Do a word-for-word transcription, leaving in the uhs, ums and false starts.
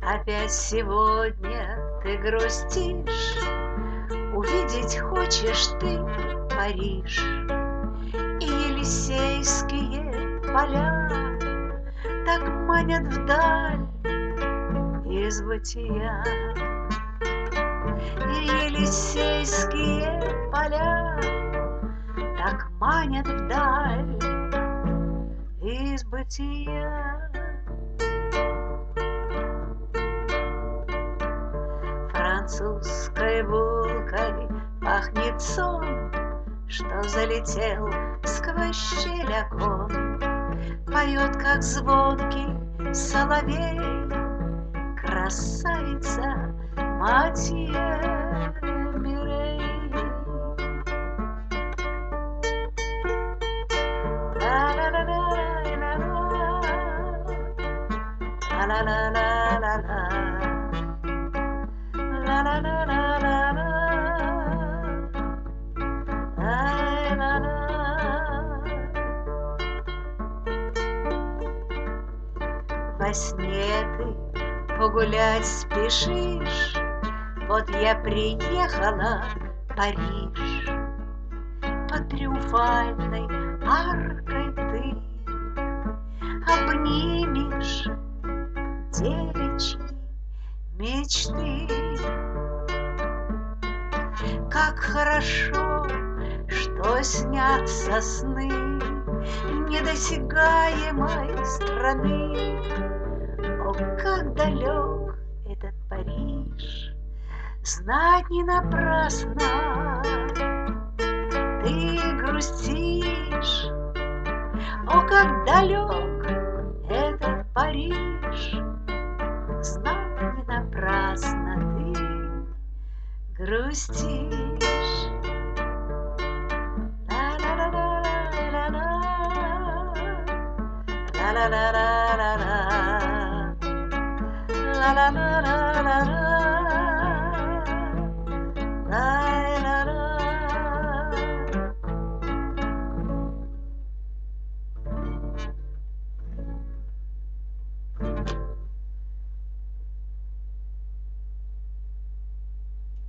Опять сегодня ты грустишь, увидеть хочешь ты Париж и Елисейские поля, так манят вдаль из бытия. И Елисейские поля так манят вдаль из бытия. Французской булкой пахнет сон, что залетел сквозь щель окон. Поет, как звонкий соловей, красавица Матье Мирей. Ла-ла-ла-ла-ла-ла, ла-ла-ла-ла-ла-ла, ла-ла-ла. Во сне ты погулять спешишь, вот я приехала в Париж. Под триумфальной аркой ты обнимешь девичьи мечты. Как хорошо, что снятся сны недосягаемой страны. О, как далек этот Париж, знать не напрасно ты грустишь. О, как далек этот Париж, знать не напрасно ты грустишь. Ла-ла-ла-ла-ла-ла, ла-ла-ла-ла-ла-ла, ла-ла-ла-ла-ла.